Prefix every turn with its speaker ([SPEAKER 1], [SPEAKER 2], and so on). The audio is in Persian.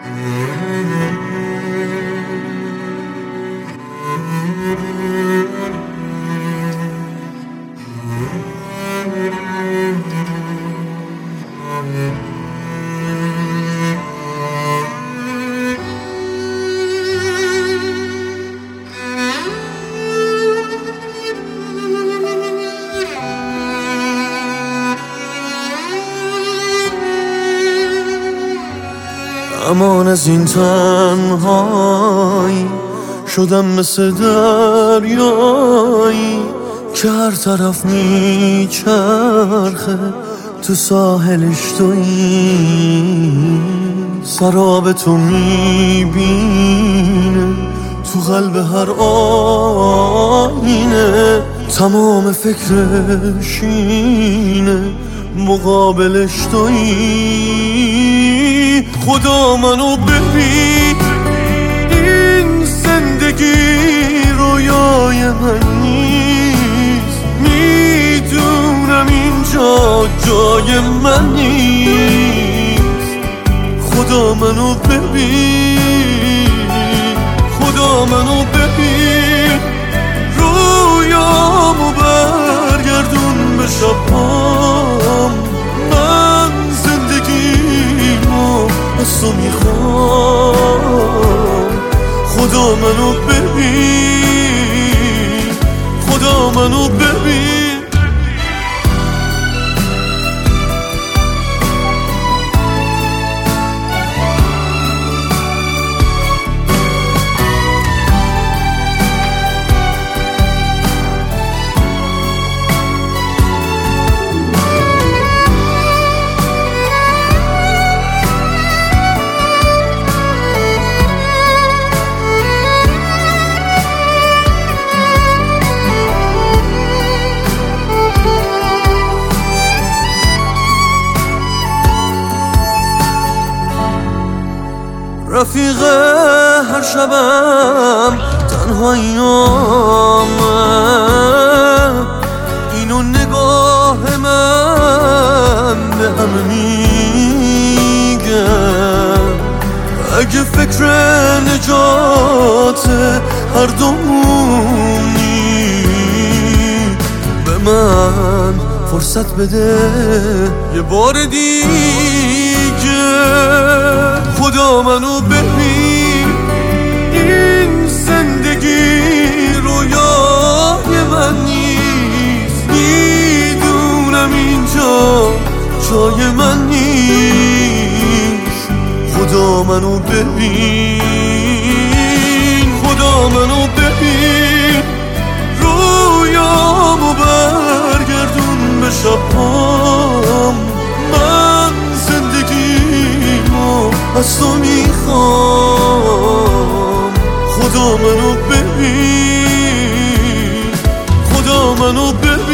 [SPEAKER 1] امان از این تنهایی شدم مثل دریایی که هر طرف میچرخه تو ساحلش تویی. سراب تو میبینه تو قلب هر آینه، تمام فکرش اینه مقابلش تویی. خدا منو ببین، این زندگی رویای من نیست. میدونم اینجا جای من نیست. خدا منو ببین، خدا منو ببین، رویامو برگردون به شبام. من زندگیمو از تو میخوام. خدا منو ببین، خدا منو ببین. رفیق هر شبم تنهاییامه، اینو نگاه من به همه میگه. اگه فکر نجات هر دومونی، به من فرصت بده یه بار دیگه. خدا منو ببین، این زندگی رویای من نیست. میدونم اینجا جای من نیست. خدا منو ببین، خدا منو ببین، رویامو برگردون به شبام. من زندگیمو از تو میخوام. خدا منو ببین، خدا منو ببین.